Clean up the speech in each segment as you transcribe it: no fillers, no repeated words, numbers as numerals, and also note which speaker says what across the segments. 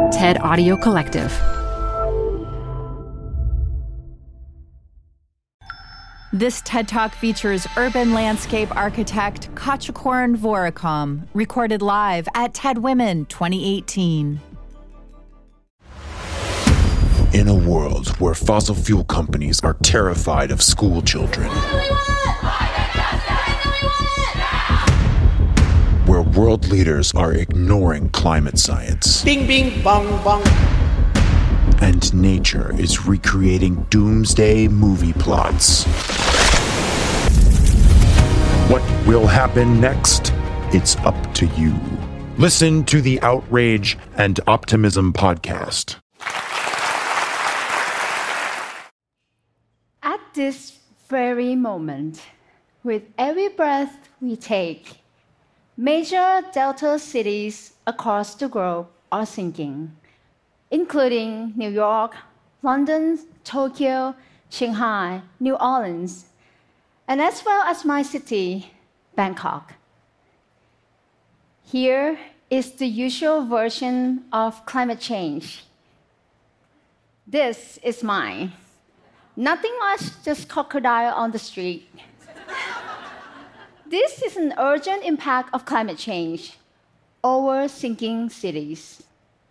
Speaker 1: TED Audio Collective.
Speaker 2: This TED Talk features urban landscape architect Kachikoran Vorakam, recorded live at TED Women 2018.
Speaker 3: In a world where fossil fuel companies are terrified of school children, where world leaders are ignoring climate science,
Speaker 4: Bing, bing, bong, bong.
Speaker 3: and nature is recreating doomsday movie plots. What will happen next? It's up to you. Listen to the Outrage and Optimism podcast.
Speaker 5: At this very moment, with every breath we take, major delta cities across the globe are sinking, including New York, London, Tokyo, Shanghai, New Orleans, and as well as my city, Bangkok. Here is the usual version of climate change. This is mine. Nothing much, just crocodile on the street. This is an urgent impact of climate change over sinking cities.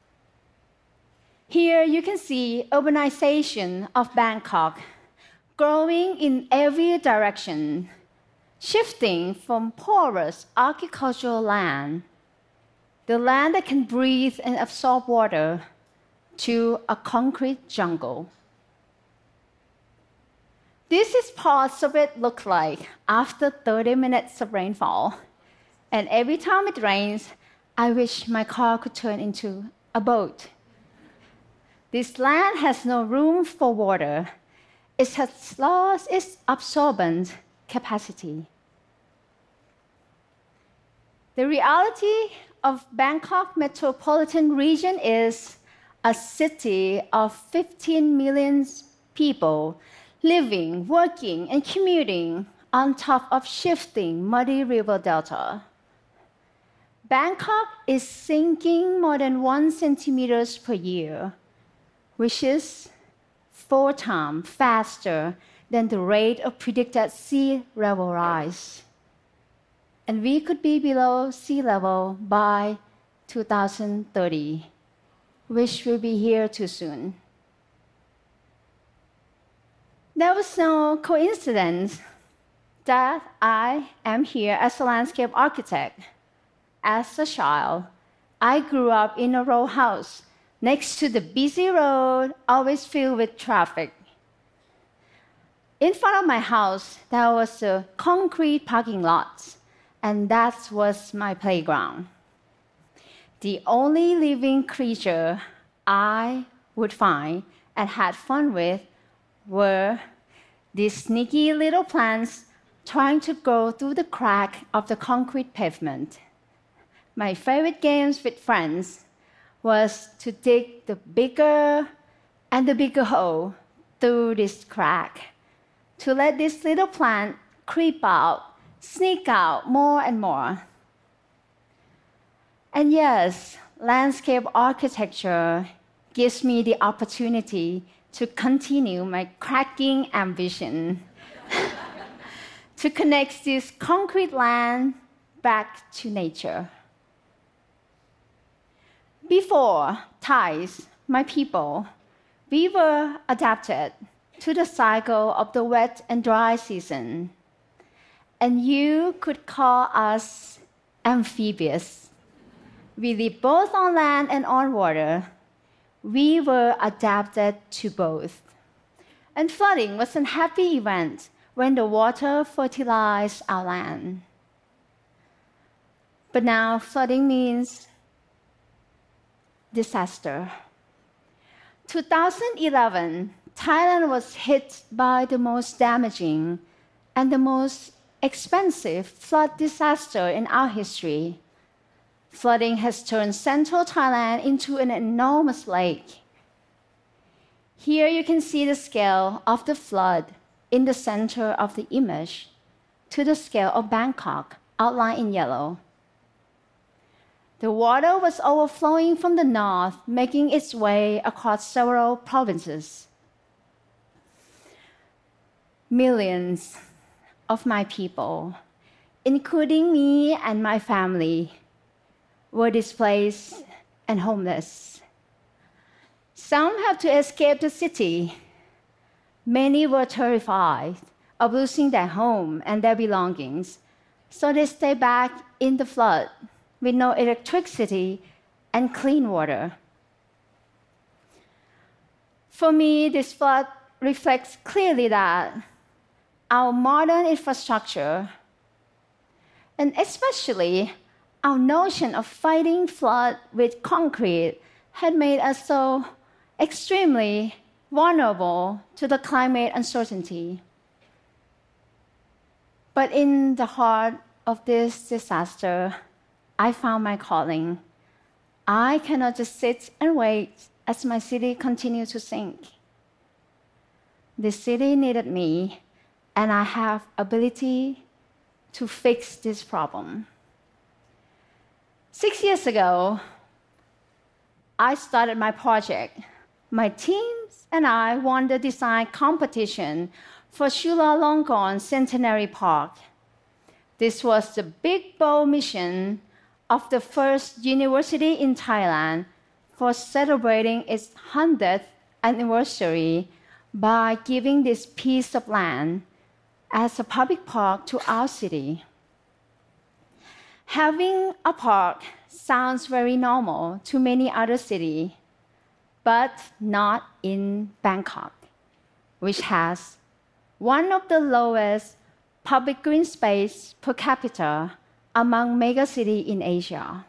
Speaker 5: Here you can see urbanization of Bangkok growing in every direction, shifting from porous agricultural land, the land that can breathe and absorb water, to a concrete jungle. This is parts of it look like after 30 minutes of rainfall. And every time it rains, I wish my car could turn into a boat. This land has no room for water. It has lost its absorbent capacity. The reality of Bangkok metropolitan region is a city of 15 million people living, working, and commuting on top of shifting muddy river delta. Bangkok is sinking more than 1 centimeter per year, which is 4 times faster than the rate of predicted sea level rise. And we could be below sea level by 2030, which will be here too soon. There was no coincidence that I am here as a landscape architect. As a child, I grew up in a row house next to the busy road, always filled with traffic. In front of my house, there was a concrete parking lot, and that was my playground. The only living creature I would find and had fun with were these sneaky little plants trying to go through the crack of the concrete pavement. My favorite games with friends was to dig the bigger and the bigger hole through this crack, to let this little plant creep out, sneak out more and more. And yes, landscape architecture gives me the opportunity to continue my cracking ambition to connect this concrete land back to nature. Before Thais, my people, we were adapted to the cycle of the wet and dry season. And you could call us amphibious. We live both on land and on water. We were adapted to both. And flooding was an happy event when the water fertilized our land. But now flooding means disaster. 2011, Thailand was hit by the most damaging and the most expensive flood disaster in our history. Flooding has turned central Thailand into an enormous lake. Here you can see the scale of the flood in the center of the image to the scale of Bangkok, outlined in yellow. The water was overflowing from the north, making its way across several provinces. Millions of my people, including me and my family, were displaced and homeless. Some had to escape the city. Many were terrified of losing their home and their belongings, so they stayed back in the flood with no electricity and clean water. For me, this flood reflects clearly that our modern infrastructure, and especially our notion of fighting flood with concrete, had made us so extremely vulnerable to the climate uncertainty. But in the heart of this disaster, I found my calling. I cannot just sit and wait as my city continued to sink. The city needed me, and I have ability to fix this problem. 6 years ago, I started my project. My teams and I won the design competition for Chulalongkorn Centenary Park. This was the big, bold mission of the first university in Thailand for celebrating its 100th anniversary by giving this piece of land as a public park to our city. Having a park sounds very normal to many other cities, but not in Bangkok, which has one of the lowest public green space per capita among megacities in Asia.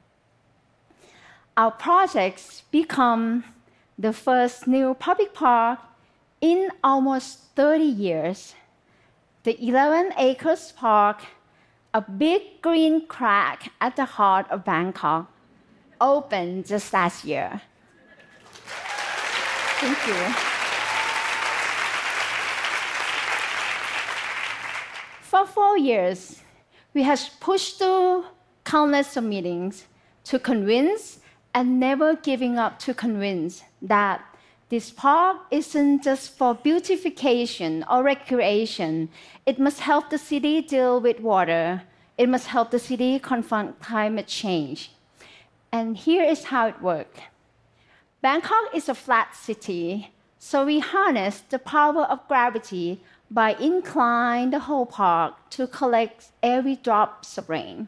Speaker 5: Our projects become the first new public park in almost 30 years. The 11 acres park, a big green crack at the heart of Bangkok, opened just last year. Thank you. For 4 years, we have pushed through countless meetings to convince and never giving up to convince that this park isn't just for beautification or recreation. It must help the city deal with water. It must help the city confront climate change. And here is how it works. Bangkok is a flat city, so we harness the power of gravity by inclining the whole park to collect every drop of rain.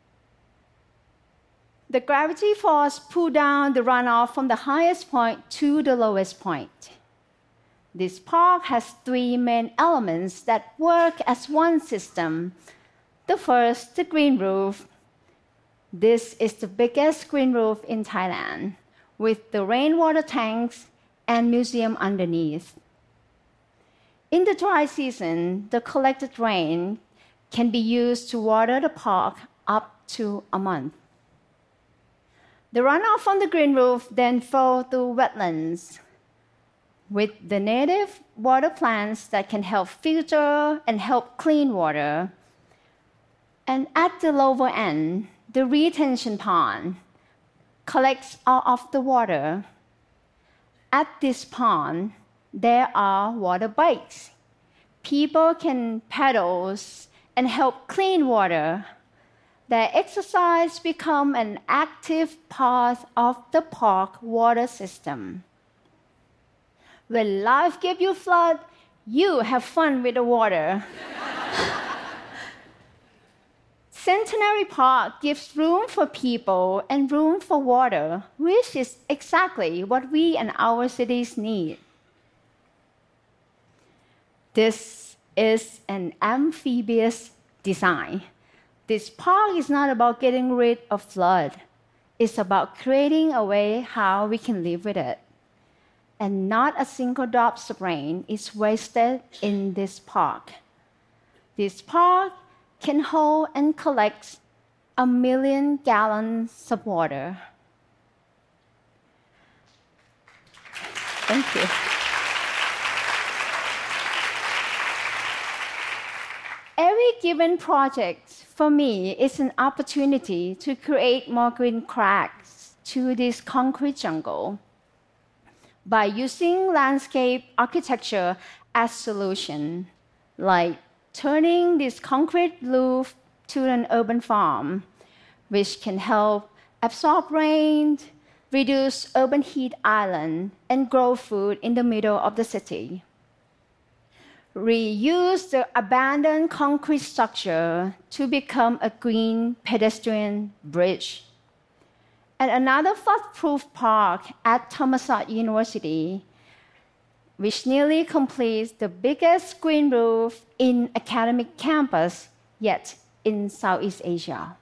Speaker 5: The gravity force pulls down the runoff from the highest point to the lowest point. This park has 3 main elements that work as one system. The first, the green roof. This is the biggest green roof in Thailand, with the rainwater tanks and museum underneath. In the dry season, the collected rain can be used to water the park up to a month. The runoff from the green roof then flows through wetlands with the native water plants that can help filter and help clean water. And at the lower end, the retention pond collects all of the water. At this pond, there are water bikes. People can paddle and help clean water. Their exercise becomes an active part of the park water system. When life gives you flood, you have fun with the water. Centenary Park gives room for people and room for water, which is exactly what we and our cities need. This is an amphibious design. This park is not about getting rid of flood. It's about creating a way how we can live with it. And not a single drop of rain is wasted in this park. This park can hold and collect 1 million gallons of water. Thank you. Every given project for me is an opportunity to create more green cracks to this concrete jungle by using landscape architecture as solution, like turning this concrete roof to an urban farm, which can help absorb rain, reduce urban heat island, and grow food in the middle of the city. Reuse the abandoned concrete structure to become a green pedestrian bridge. And another flood-proof park at Thammasat University, which nearly completes the biggest green roof in academic campus yet in Southeast Asia.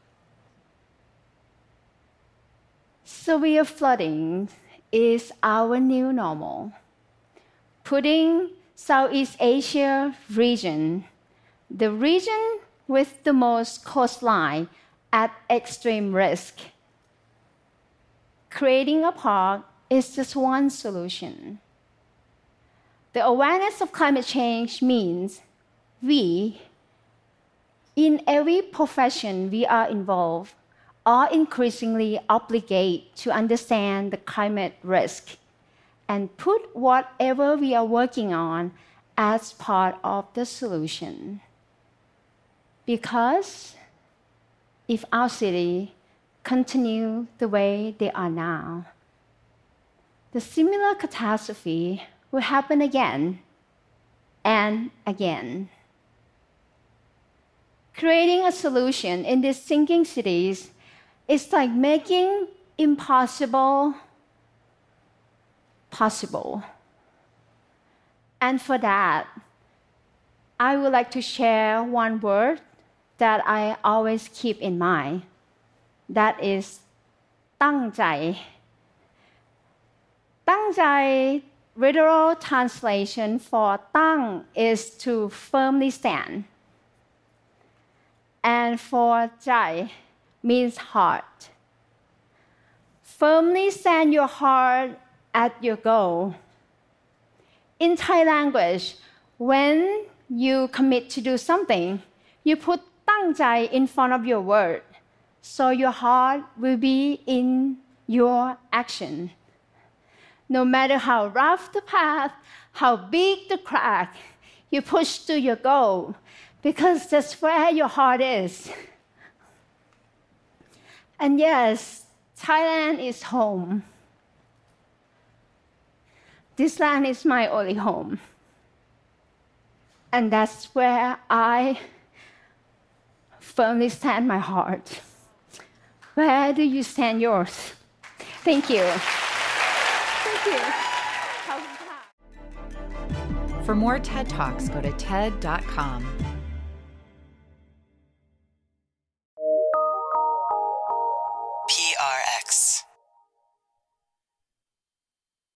Speaker 5: Severe flooding is our new normal, putting Southeast Asia region, the region with the most coastline, at extreme risk. Creating a park is just one solution. The awareness of climate change means we, in every profession we are involved, are increasingly obligated to understand the climate risk and put whatever we are working on as part of the solution. Because if our city continue the way they are now, the similar catastrophe will happen again and again. Creating a solution in these sinking cities is like making impossible possible. And for that, I would like to share one word that I always keep in mind. That is ตั้งใจ ตั้งใจ literal translation for ตั้ง is to firmly stand. And for ใจ means heart. Firmly stand your heart at your goal. In Thai language, when you commit to do something, you put ตั้งใจ in front of your word, so your heart will be in your action. No matter how rough the path, how big the crack, you push to your goal, because that's where your heart is. And yes, Thailand is home. This land is my only home. And that's where I firmly stand my heart. Where do you stand yours? Thank you. Thank you.
Speaker 2: For more TED Talks, go to TED.com.
Speaker 1: PRX.